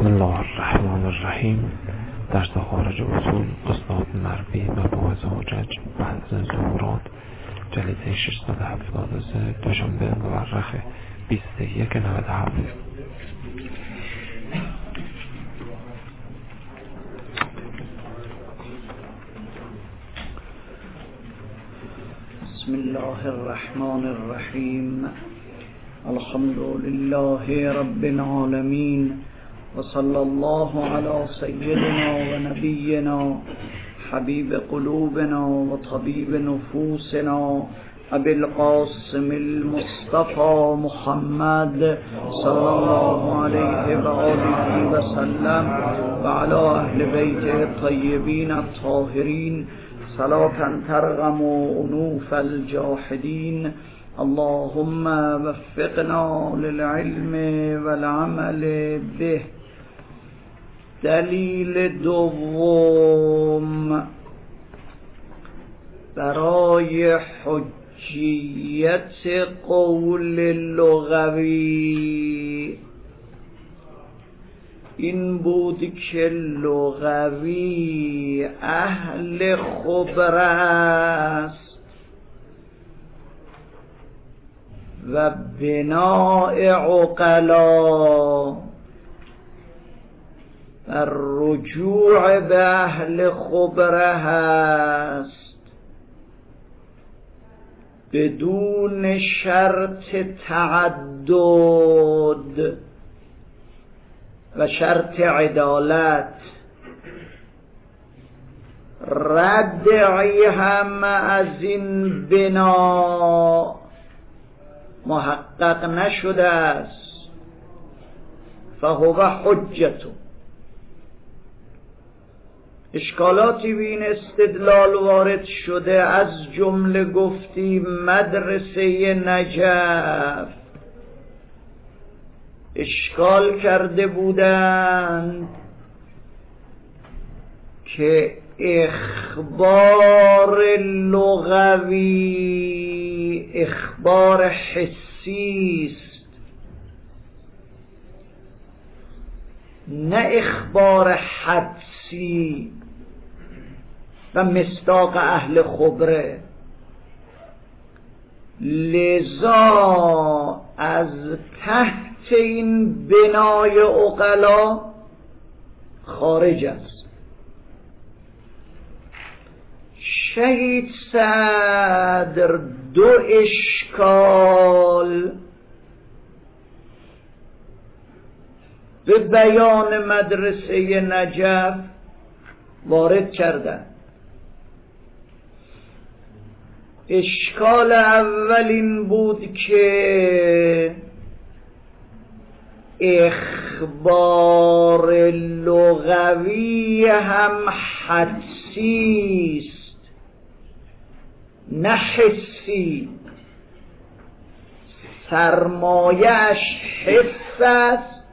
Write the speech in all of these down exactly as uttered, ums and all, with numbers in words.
بسم الله الرحمن الرحیم. درس خارج اصول استاد مربی مباحث حجج بحث ظهورات جلسه ششصد و هفتاد و سه دوشنبه مورخ بیست و یک نود و هفت. بسم الله الرحمن الرحیم. الحمد لله رب العالمین و صلی الله علی سیدنا و نبینا حبیب قلوبنا و طبیب نفوسنا ابی القاسم المصطفى محمد صلی الله علیه و آله و سلم و علی اهل بیت الطیبین الطاهرین صلاة ترغم انوف الجاحدین. اللهم وفقنا للعلم والعمل به. دلیل دوم برای حجیت قول لغوی این بود که لغوی اهل خبر است و بناء عقلا و رجوع به اهل خبره هست بدون شرط تعدد و شرط عدالت. ردعی هم از این بنا محقق نشده است. فهو حجت. اشکالاتی به این استدلال وارد شده، از جمله گفتی مدرسه نجف اشکال کرده بودند که اخبار لغوی اخبار حسی است، نه اخبار حدسی و مصداق اهل خبره. لذا از تحت این بنای عقلا خارج است. شهید صدر دو اشکال به بیان مدرسه نجف وارد کردند. اشکال اول این بود که اخبار لغوی هم حدسی است نه حسی. سرمایه‌اش حس است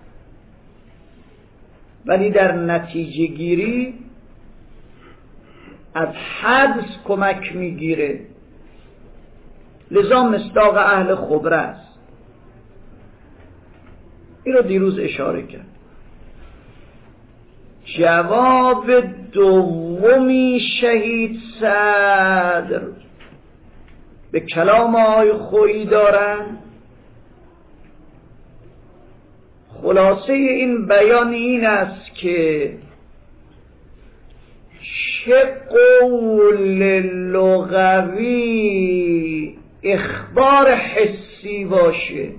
ولی در نتیجه گیری از حدس کمک میگیره. لذا مصداق اهل خبره است. این رو دیروز اشاره کرد. جواب دومی شهید صدر به کلام آقای خویی دارن. خلاصه این بیان این است که چه قول لغوی اخبار حسی باشه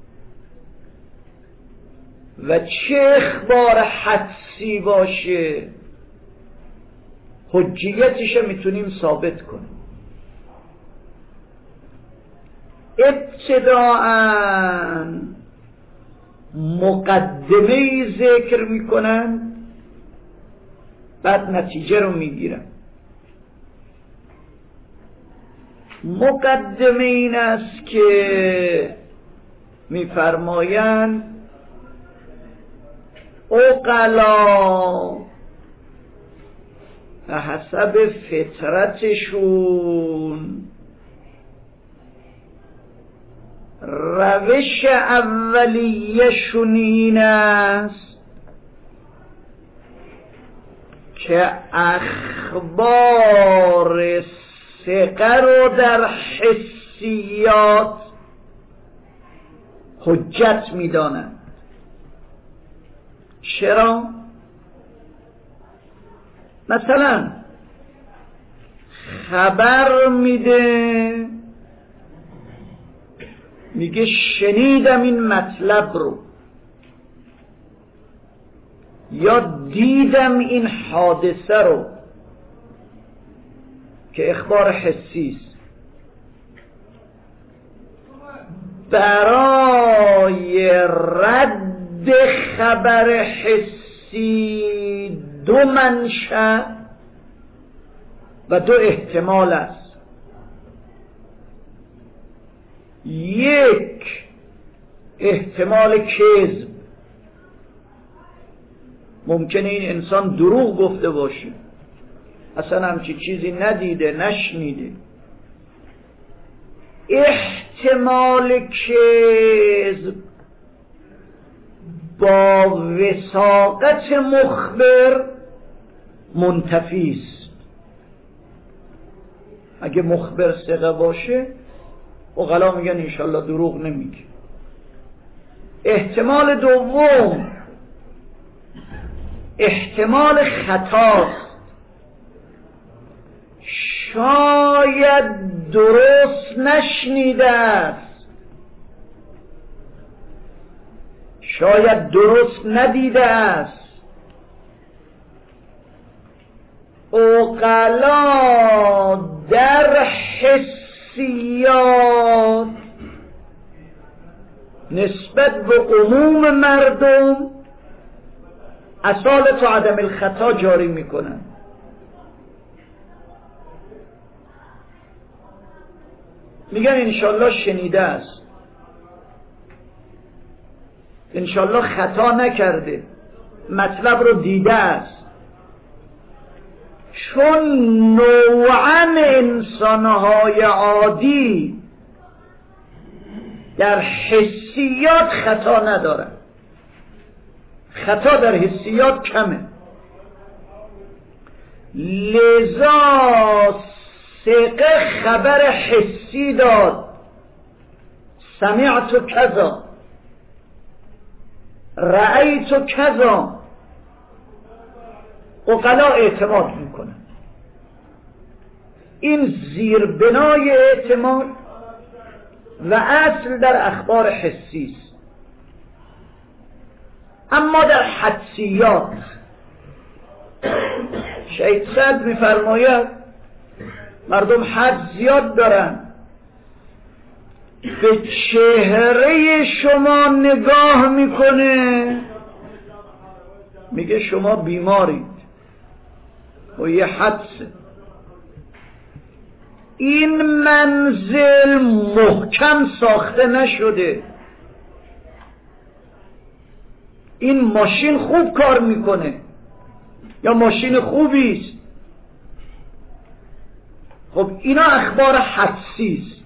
و چه اخبار حدسی باشه، حجیتش میتونیم ثابت کنیم. ابتداءً مقدمه ذکر میکنن، بعد نتیجه رو میگیرن. مقدمه این است که میفرمایند عقلا به حسب فطرتشون روش اولیه‌شون این است که اخبار ثقه رو در حسیات حجت میدانند. چرا؟ مثلا خبر میده، میگه شنیدم این مطلب رو، یا دیدم این حادثه رو، که اخبار حسی است. برای رد خبر حسی دو منشأ و دو احتمال است. یک احتمال کذب، ممکنه این انسان دروغ گفته باشه، اصلا همچی چیزی ندیده نشنیده. احتمال کذب با وثاقت مخبر منتفی است. اگه مخبر ثقه باشه عقلا میگن انشالله دروغ نمیگه. احتمال دوم احتمال خطاست، شاید درست نشنیده است، شاید درست ندیده است. عقلا در حسیات نسبت به عموم مردم اصالت و عدم الخطا جاری میکنن. میگن انشالله شنیده است، انشالله خطا نکرده، مطلب رو دیده است. چون نوعاً انسانهای عادی در حسیات خطا ندارن، خطا در حسیات کمه، لذا ثقه خبر حسی داد، سمعت کذا، رأیت کذا، عقلا اعتماد میکنن. این زیربنای اعتماد و اصل در اخبار حسی است. اما در حدسیات شهید سعد میفرماید مردم حد زیاد دارن، به چهره شما نگاه میکنه میگه شما بیمارید و یه حدسه. این منزل محکم ساخته نشده، این ماشین خوب کار میکنه یا ماشین خوبی است. خب اینا اخبار حدسی است.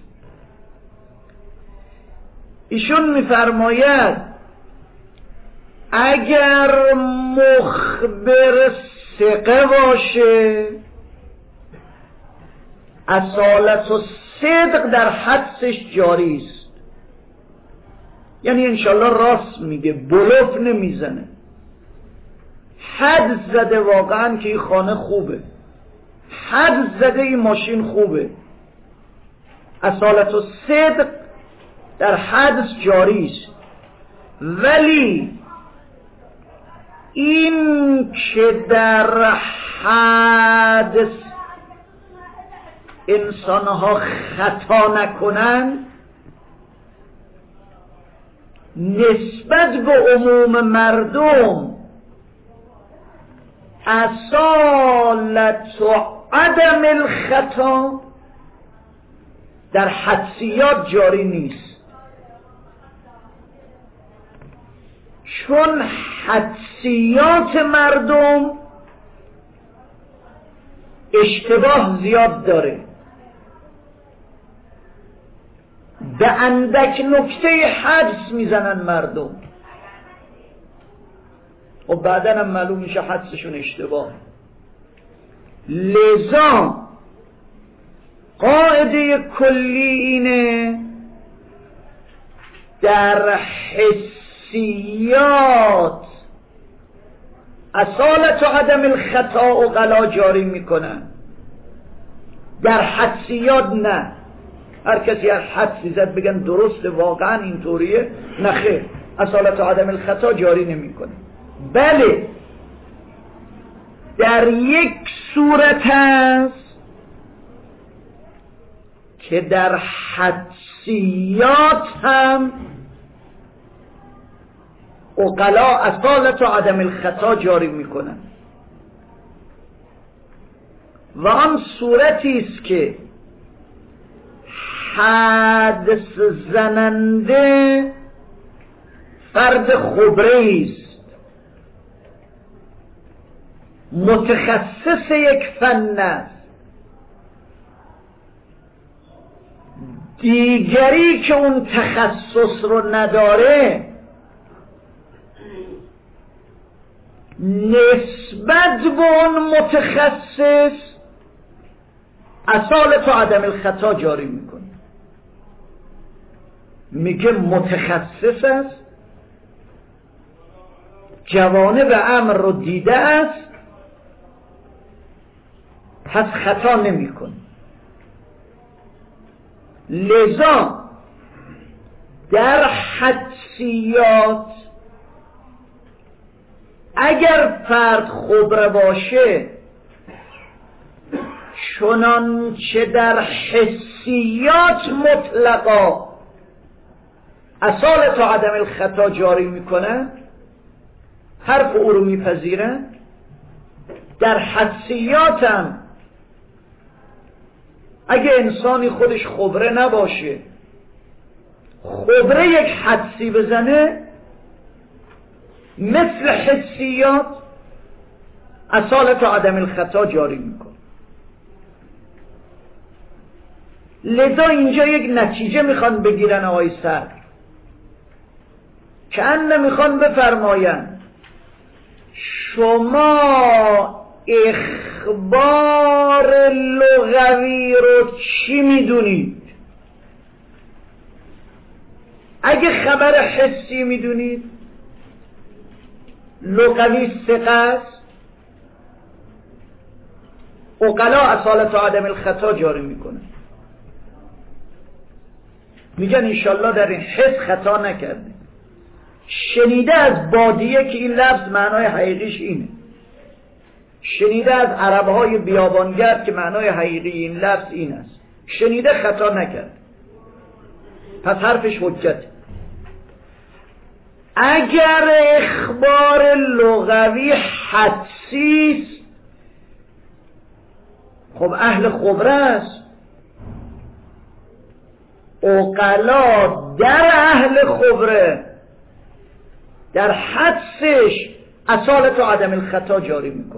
ایشون میفرماید اگر مخبر ثقه باشه اصالت و صدق در حدسش جاری است، یعنی انشالله راست میگه، بلوف نمیزنه. حد زده واقعا که این خانه خوبه، حد زده این ماشین خوبه، اصالت و صدق در حدس جاری است. ولی این که در حدس انسانها خطا نکنن نسبت به عموم مردم اصالت و عدم الخطا در حدسیات جاری نیست. چون حدسیات مردم اشتباه زیاد داره، به اندک نکته حدس میزنن مردم و بعدن هم معلوم میشه حدسشون اشتباه. لذا قاعده کلی اینه در حسیات اصالت و عدم الخطا و غلا جاری میکنن، در حدسیات نه. هر کسی هر حدسی زد بگن درست واقعا اینطوریه، نه خیر، اصالت و عدم الخطا جاری نمیکنه. بله در یک صورت هست که در حدسیات هم عقلا اصالت و عدم الخطا جاری میکنن و آن صورتی است که حدس زننده فرد خبره است، متخصص یک فن است، دیگری که اون تخصص رو نداره نسبت به اون متخصص اصالت و عدم الخطا جاری میکنه. میگه متخصص است، جوانب امر رو دیده است، پس خطا نمیکنه. لذا در حدسیات اگر فرد خبره باشه چنانچه در حسیات مطلقا اصالت و عدم الخطا جاری میکنن، حرف او رو میپذیرن، در حدسیات هم اگه انسانی خودش خبره نباشه خبره یک حدسی بزنه مثل حسیات اصالت و عدم الخطا جاری میکنه. لذا اینجا یک نتیجه میخوان بگیرن آقای صدر، که ان میخوان بفرماین شما اخبار لغوی رو چی میدونید؟ اگه خبر حسی میدونید لغوی ثقه است، عقلا اصالت و عدم الخطا جاری میکنه. میگن انشالله در این حس خطا نکرده، شنیده از بادیه که این لفظ معنای حقیقیش اینه، شنیده از عربهای بیابانگرد که معنای حقیقی این لفظ این است، شنیده خطا نکرد، پس حرفش حجته. اگر اخبار لغوی حدسی است، خب اهل خبره است، عقلا در اهل خبره در حدسش اصالت و عدم الخطا جاری میکنه.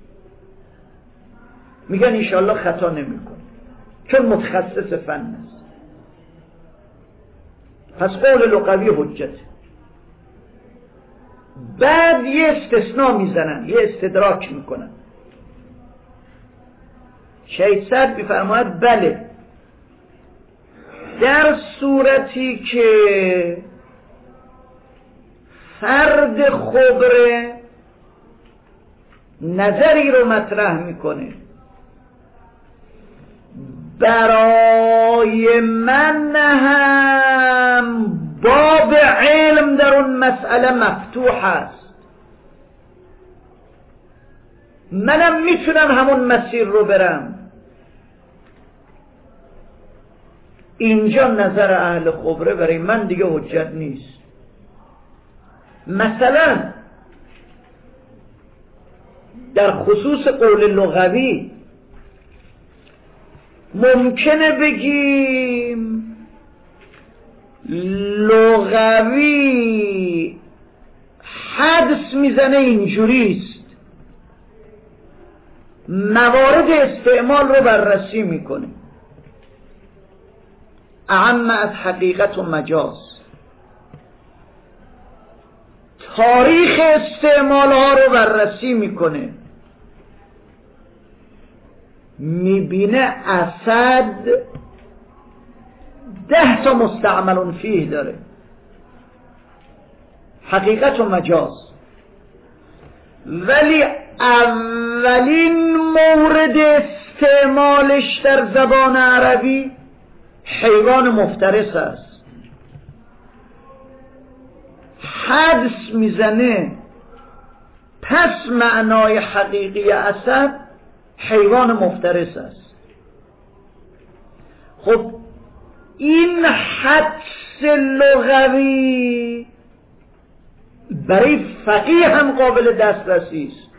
میگن انشالله خطا نمیکنه چون متخصص فن است، پس قول لغوی حجته. بعد یه استثناء میزنن، یه استدراک میکنن. شهید صدر میفرماید بله در صورتی که فرد خبره نظری رو مطرح میکنه برای من هم باب علم در اون مسئله مفتوح است، منم میتونم همون مسیر رو برم. اینجا نظر اهل خبره برای من دیگه حجت نیست. مثلا در خصوص قول لغوی ممکنه بگیم لغوی حدس میزنه اینجوریست، موارد استعمال رو بررسی میکنه، اعم از حقیقت و مجاز، تاریخ استعمال ها رو بررسی میکنه، میبینه اسد ده تا مستعمل فیه داره، حقیقت و مجاز، ولی اولین مورد استعمالش در زبان عربی حیوان مفترس است. حدس میزنه پس معنای حقیقی اسد حیوان مفترس است. خب این حدس لغوی برای فقیه هم قابل دسترسی است.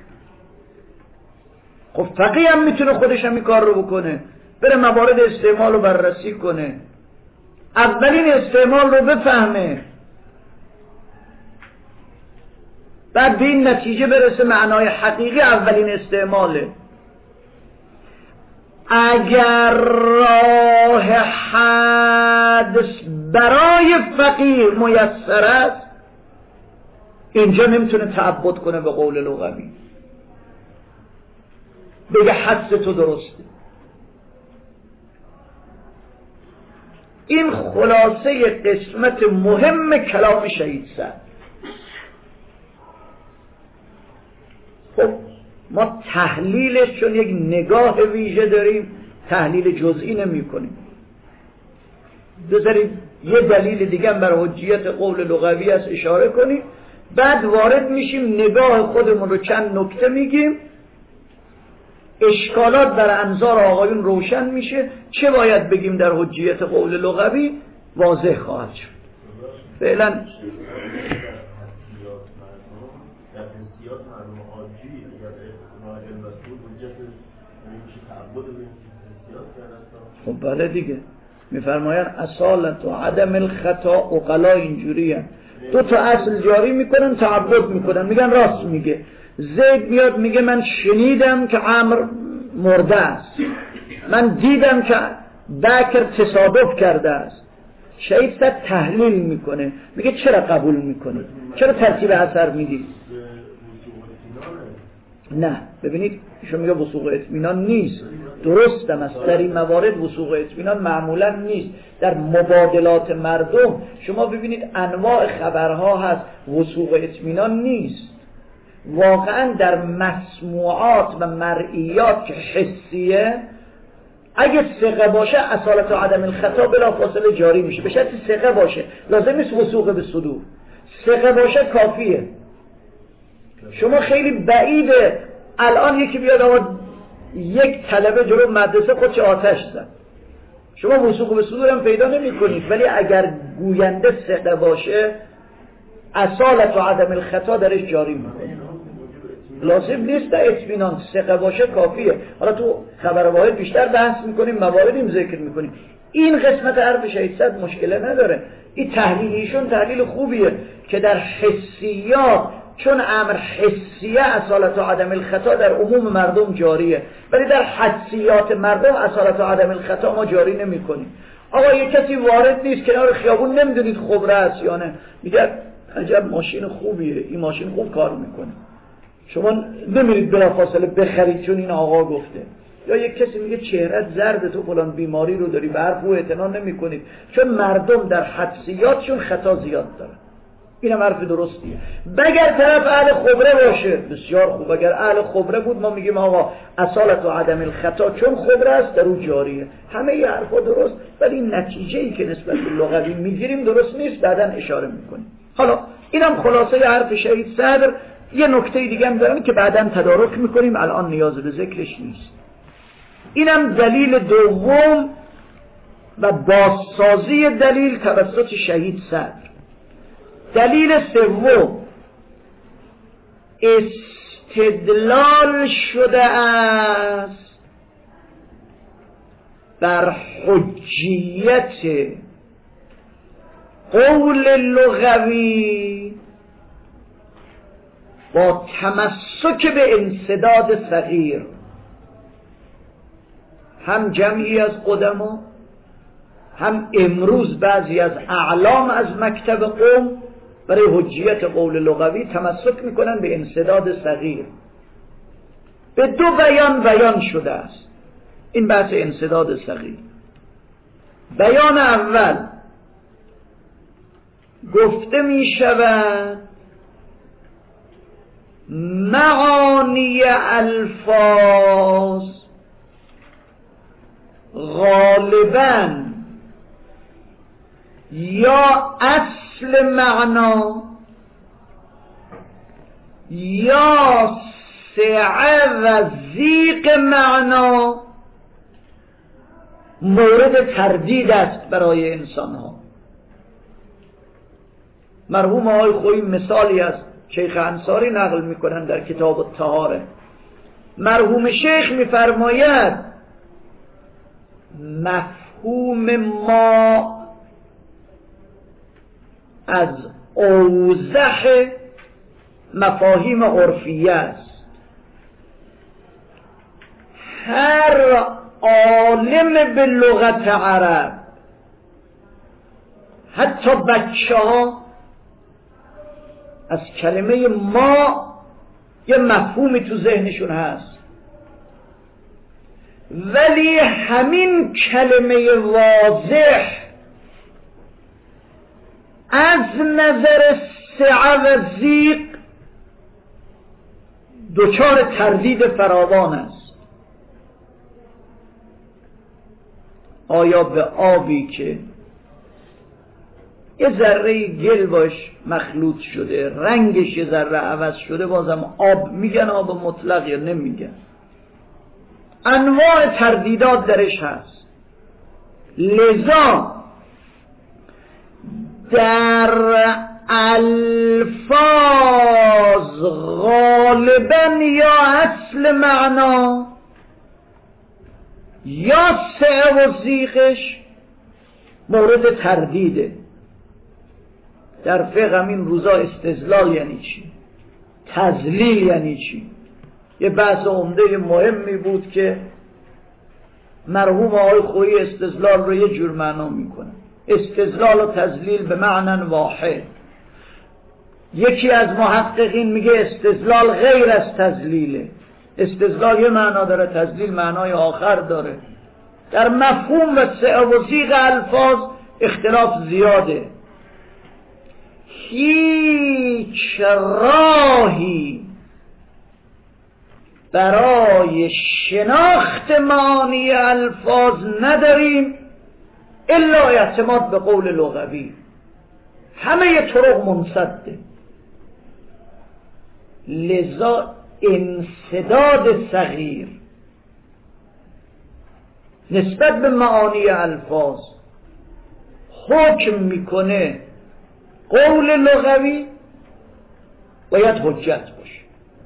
خب فقیه هم میتونه خودش هم این کار رو بکنه، بره موارد استعمال رو بررسی کنه، اولین استعمال رو بفهمه، بعد به این نتیجه برسه معنای حقیقی اولین استعماله. اگر راه حدس برای فقیه میسر است، اینجا نمیتونه تعبد کنه به قول لغوی، بگه حدس تو درسته. این خلاصه قسمت مهم کلام شهید سعد. خب ما تحلیلش چون یک نگاه ویژه داریم تحلیل جزئی نمی کنیم. بذارید یه دلیل دیگه بر حجیت قول لغوی است اشاره کنیم، بعد وارد میشیم نگاه خودمون رو چند نکته میگیم، اشکالات در انظار آقایون روشن میشه، چه باید بگیم در حجیت قول لغوی واضح خواهد شد. فعلا خب بله دیگه، میفرماین اصالت و عدم الخطا عقلا اینجوری هم. دو تا اصل جاری میکنن تعبد میکنن، میگن راست میگه. زید میاد میگه من شنیدم که عمرو مرده است، من دیدم که بکر تصادف کرده است. شهید سعد تحلیل میکنه، میگه چرا قبول میکنید، چرا ترتیب اثر میدید؟ نه ببینید ایشون میگه وثوق اطمینان نیست، درستم است، در این موارد وثوق اطمینان معمولا نیست. در مبادلات مردم شما ببینید انواع خبرها هست، وثوق اطمینان نیست. واقعا در مسموعات و مرئیات که حسیه اگه ثقه باشه اصالت و عدم الخطا بلافاصله جاری میشه، به شرطی ثقه باشه، لازم نیست وثوق به صدور، ثقه باشه کافیه. شما خیلی بعیده الان یکی بیاد آقا یک طلبه جلو مدرسه خودش آتش زد، شما وثوق به صدور هم پیدا نمی کنید، ولی اگر گوینده ثقه باشه اصالت و عدم الخطا درش جاری میکنه. لازم نیست در اطمینان، ثقه باشه کافیه. حالا تو خبر واحد بیشتر بحث میکنیم، مواردیم ذکر میکنیم. این قسمت حرف شهید سعد مشکله نداره، این تحلیلیشون تحلیل خوبیه که در حسیات چون امر حسیه اصالت و عدم الخطا در عموم مردم جاریه، ولی در حدسیات مردم اصالت و عدم الخطا ما جاری نمی کنیم. آقا یک کسی وارد نیست کنار خیابون نمیدونید خبره است یا نه، میگه عجب ماشین خوبیه، این ماشین خوب کار میکنه، شما نمیرید بلافاصله بخرید چون این آقا گفته. یا یک کسی میگه چهرت زرد، تو فلان بیماری رو داری، به حرف او اعتنا نمیکنید، چون مردم در حدسیاتشون خطا زیاد دارن. این هم حرف درستیه. بگر طرف اهل خبره باشه بسیار خوب، اگر اهل خبره بود ما میگیم آقا اصالت و عدم الخطا چون خبره است در اون جاریه. همه این حرفا درست، ولی این نتیجه‌ای که نسبت به لغوی میگیریم درست نیست، بعداً اشاره میکنیم. حالا اینم خلاصه حرف شهید صدر. یه نکته دیگه هم دارم که بعداً تدارک میکنیم، الان نیاز به ذکرش نیست. اینم دلیل دوم و بازسازی دلیل توسط شهید صدر. دلیل سوم استدلال شده است بر حجیت قول لغوی با تمسک به انسداد صغیر. هم جمعی از قدما، هم امروز بعضی از اعلام از مکتب قوم برای حجیت قول لغوی تمسک میکنن به انسداد صغیر. به دو بیان بیان شده است. این بحث انسداد صغیر. بیان اول گفته می شود معانی الفاظ غالباً یا اصل معنا یا سعه و ضیق معنا مورد تردید است برای انسان ها. مرحوم آقای خویی مثالی از شیخ انصاری نقل میکنن در کتاب الطهاره. مرحوم شیخ میفرماید مفهوم ما از اوضح مفاهیم عرفیه است. هر عالم به لغت عرب، حتی بچه ها، از کلمه ما یه مفهومی تو ذهنشون هست، ولی همین کلمه واضح از نظر سعه و ضیق دچار تردید فراوان است. آیا به آبی که یه ذره گل باش مخلوط شده، رنگش یه ذره عوض شده، بازم آب میگن آب مطلق یا نمیگن؟ انواع تردیدات درش هست. لذا در الفاظ غالبا یا اصل معنا یا سعه و ضیقش مورد تردیده. در فقه این روزا استدلال یعنی چی؟ تذلیل یعنی چی؟ یه بحث عمده مهمی بود که مرحوم آقای خویی استدلال رو یه جور معنا میکنه. استدلال و تذلیل به معنی واحد. یکی از محققین میگه استدلال غیر از تذلیله. استدلال یه معنا داره، تذلیل معنای آخر داره. در مفهوم و سعه و ضیق الفاظ اختلاف زیاده. هیچ راهی برای شناخت معانی الفاظ نداریم الا اعتماد به قول لغوی. همه طرق منسده. لذا انسداد صغیر نسبت به معانی الفاظ حکم میکنه قول لغوی باید حجت باشه.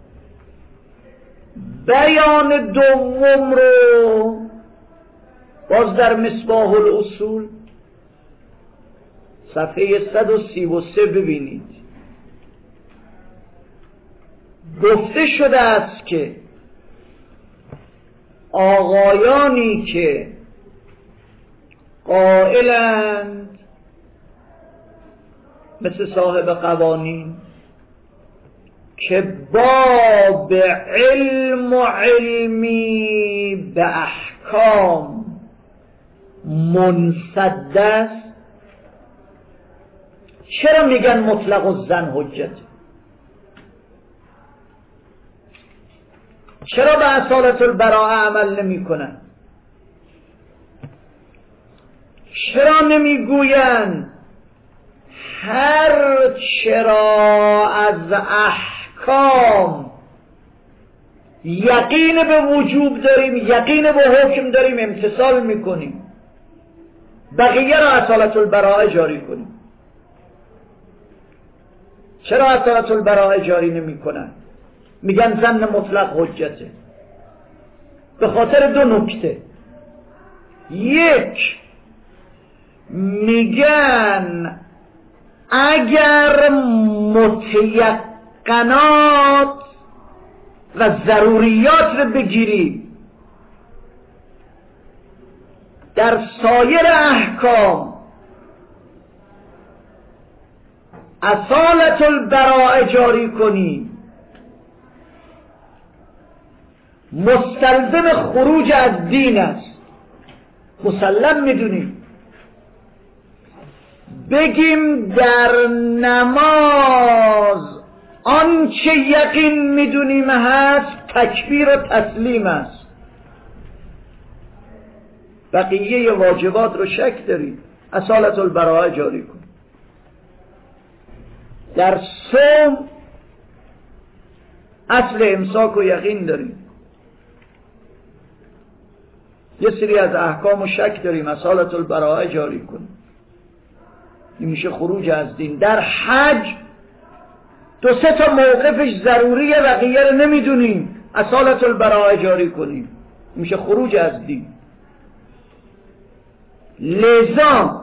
بیان دوم رو باز در مصباح الاصول صفحه صد و سی و سه ببینید. گفته شده است که آقایانی که قائلند مثل صاحب قوانین که باب علم و علمی به احکام منسد است، چرا میگن مطلق الظن حجت؟ چرا به اصالت البراءه عمل نمی کنن؟ چرا نمیگوین هر چرا از احکام یقین به وجوب داریم، یقین به حکم داریم، امتثال میکنیم، بقیه را اصالت البراءه جاری کنیم؟ چرا اصالت البراءه جاری نمی کنن؟ میگن ظن مطلق حجته. به خاطر دو نکته. یک، میگن اگر متیقنات و ضروریات رو بگیری در سایر احکام اصالت البراءه جاری کنی، مستلزم خروج از دین است. مسلم میدونیم بگیم در نماز آنچه یقین میدونیم هست تکبیر و تسلیم است، بقیه واجبات رو شک داریم، اصالت البراءه جاری کن. در صوم اصل امساک و یقین داریم، یه سری از احکام و شک داریم، اصالت البراءه جاری کن، این میشه خروج از دین. در حج دو سه تا موقفش ضروریه، بقیه رو نمیدونیم، اصالت البراءه جاری کنیم، میشه خروج از دین. لذا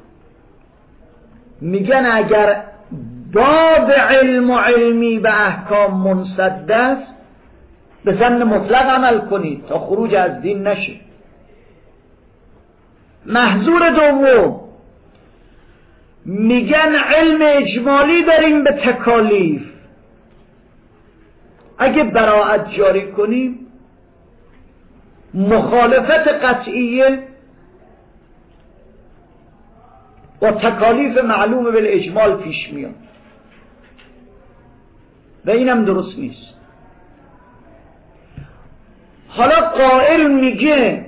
میگن اگر باب علم و علمی به احکام منسد است به ظن مطلق عمل کنید تا خروج از دین نشه. محظور دوم میگن علم اجمالی داریم به تکالیف، اگه براءت جاری کنیم مخالفت قطعیه با تکالیف معلوم بالاجمال پیش میاد و اینم درست نیست. حالا قائل میگه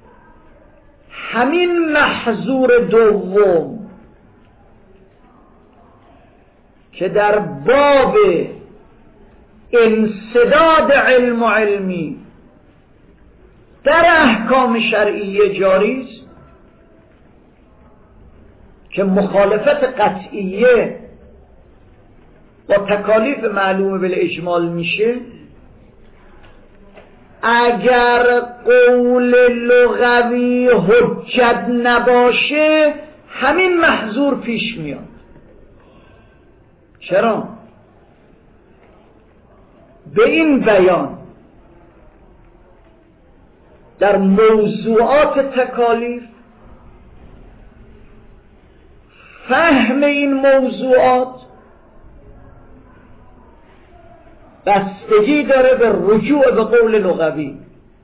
همین محظور دوم که در باب انسداد علم و علمی در احکام شرعیه جاری است که مخالفت قطعیه با تکالیف معلوم بالاجمال میشه، اگر قول لغوی حجت نباشه همین محظور پیش میاد. چرا؟ به این بیان در موضوعات تکالیف فهم این موضوعات بستگی داره به رجوع به قول لغوی.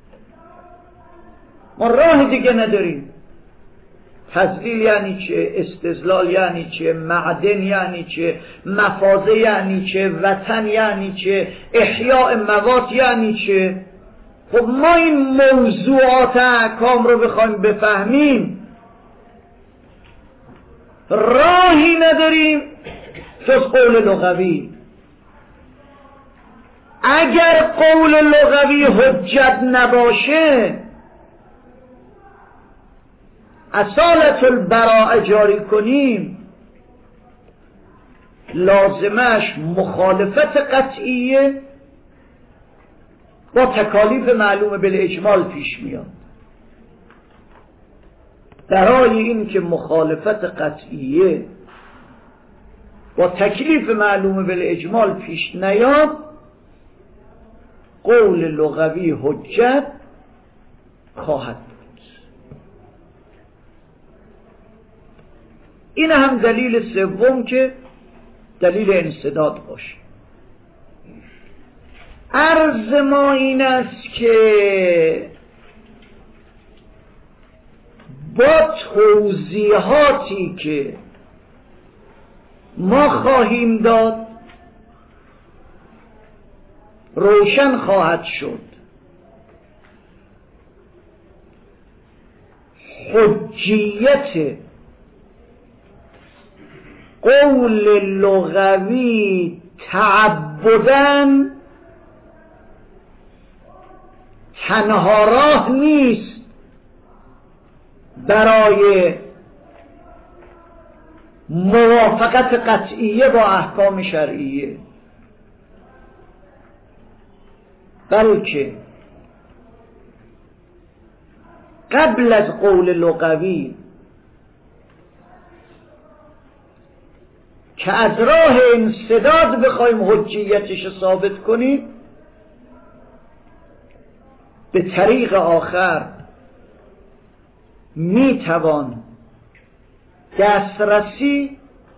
ما راه دیگه نداریم. تضلیل یعنی چه؟ استدلال یعنی چه؟ معدن یعنی چه؟ مفازه یعنی چه؟ وطن یعنی چه؟ احیاء موات یعنی چه؟ خب ما این موضوعات احکام رو بخوایم بفهمیم راهی نداریم جز قول لغوی. اگر قول لغوی حجت نباشه اصالت البراءه جاری کنیم لازمش مخالفت قطعیه با تکالیف معلوم بالاجمال پیش میاد. برای این که مخالفت قطعیه با تکلیف معلوم بالاجمال پیش نیاد قول لغوی حجت خواهد بود. این هم دلیل سوم که دلیل انسداد باشه. عرض ما این است که با توضیحاتی که ما خواهیم داد روشن خواهد شد حجیت قول لغوی تعبداً تنها راه نیست برای موافقت قطعیه با احکام شرعیه، بلکه قبل از قول لغوی که از راه انسداد بخوایم حجیتش ثابت کنیم به طریق آخر میتوان دسترسی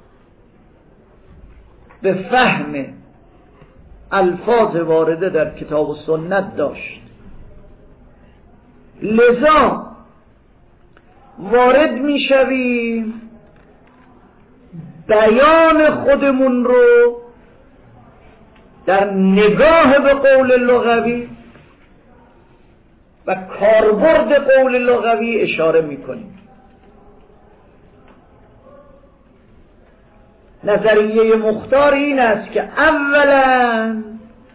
به فهم الفاظ وارده در کتاب و سنت داشت لذا وارد میشویم بیان خودمون رو در نگاه به قول لغوی و کاربرد قول لغوی اشاره میکنیم. نظریه مختار این است که اولا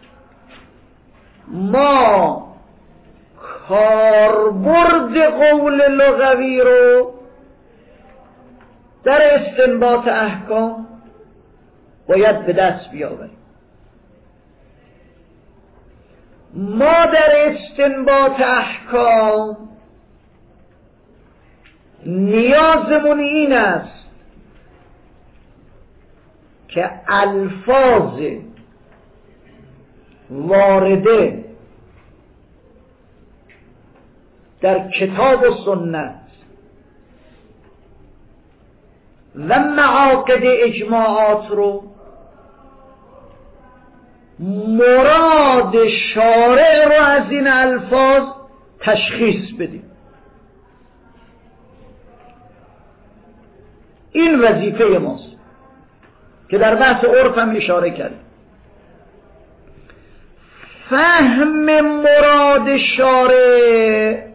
ما کاربرد قول لغوی رو در استنباط احکام باید به دست بیاوریم. ما در استنباط احکام نیازمون این است که الفاظ وارده در کتاب و سنت و معاقد اجماعات رو مراد شارع رو از این الفاظ تشخیص بدیم. این وظیفه ماست که در بحث عرف هم اشاره کردیم. فهم مراد شارع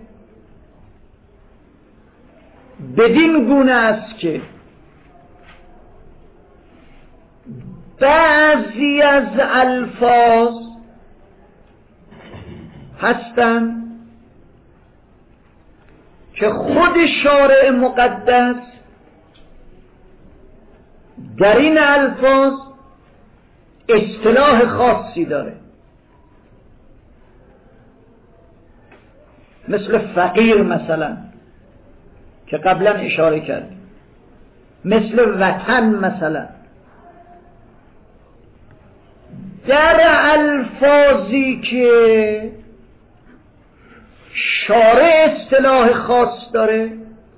بدین گونه است که بعضی از الفاظ هستند که خود شارع مقدس در این الفاظ اصطلاح خاصی داره، مثل فقیر مثلا که قبلا اشاره کردیم، مثل وطن مثلا. در الفاظی که شارع اصطلاح خاص داره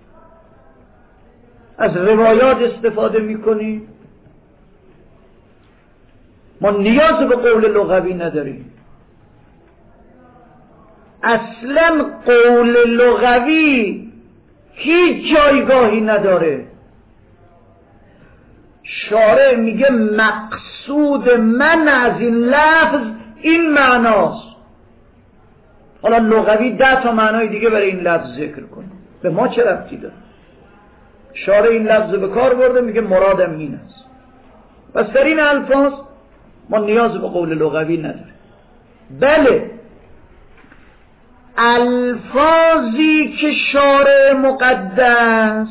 از روایات استفاده میکنیم، ما نیاز به قول لغوی نداریم. اصلا قول لغوی هیچ جایگاهی نداره. شارع میگه مقصود من از این لفظ این معناست. حالا لغوی ده تا معنای دیگه برای این لفظ ذکر کنه، به ما چه ربطی داره؟ شارع این لفظ به کار برده، میگه مرادم این است. پس در این الفاظ ما نیاز به قول لغوی نداره. بله، الفاظی که شارع مقدس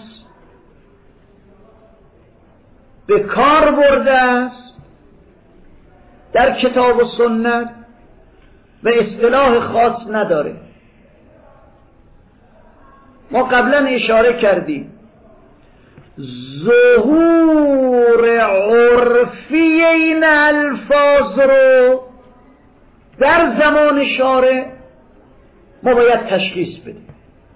به کار برده است در کتاب و سنت و اصطلاح خاص نداره. ما قبلا اشاره کردیم ظهور عرفی این الفاظ رو در زمان شارع ما باید تشخیص بدیم.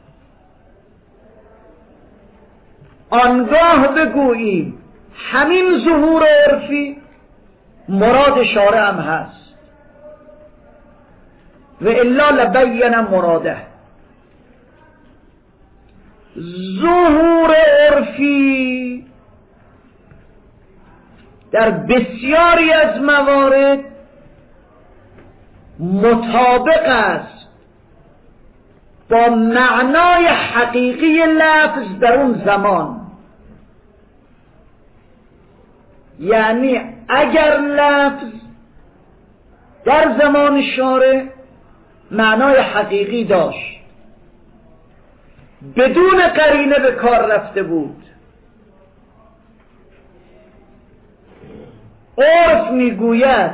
آنگاه بگوییم همین ظهور عرفی مراد شارع هم هست و الا لبین مراده. ظهور عرفی در بسیاری از موارد مطابق است با معنای حقیقی لفظ در اون زمان. یعنی اگر لفظ در زمان شارع معنای حقیقی داشت، بدون قرینه به کار رفته بود، عرف میگوید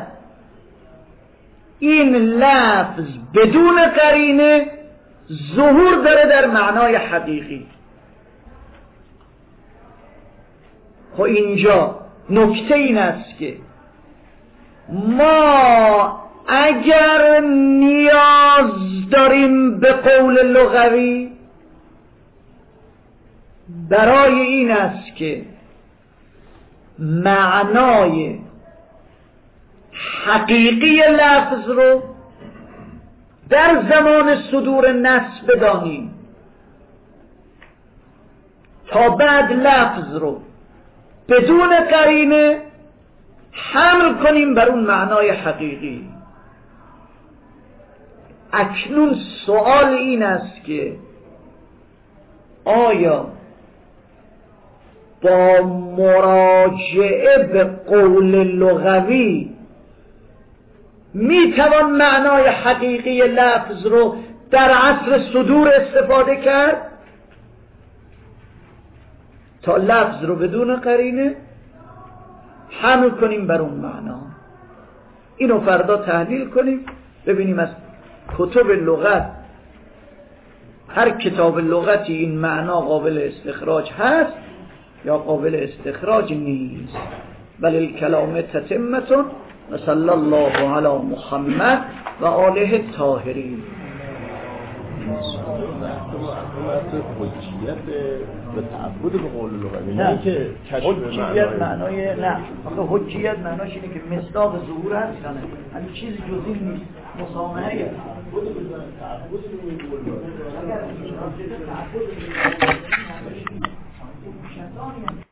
این لفظ بدون قرینه ظهور داره در معنای حقیقی. خب اینجا نکته این است که ما اگر نیاز داریم به قول لغوی برای این است که معنای حقیقی لفظ رو در زمان صدور نص بدانیم تا بعد لفظ رو بدون قرینه حمل کنیم بر اون معنای حقیقی. اکنون سوال این است که آیا با مراجعه به قول لغوی میتوان معنای حقیقی لفظ رو در عصر صدور استفاده کرد تا لفظ رو بدون قرینه حمل کنیم بر اون معنا؟ اینو فردا تحلیل کنیم، ببینیم از کتب لغت هر کتاب لغتی این معنا قابل استخراج هست یا قابل استخراج نیست. بل الکلام تتمتون و صلی الله علی محمد و آله الطاهرین. حجیت به تعبد به قول لغوی نه که حجیت معنای نه آخه حجیت معناش اینه که مصداق ظهور هست یا نه، همین چیز جزئی نیست، مسامحه است.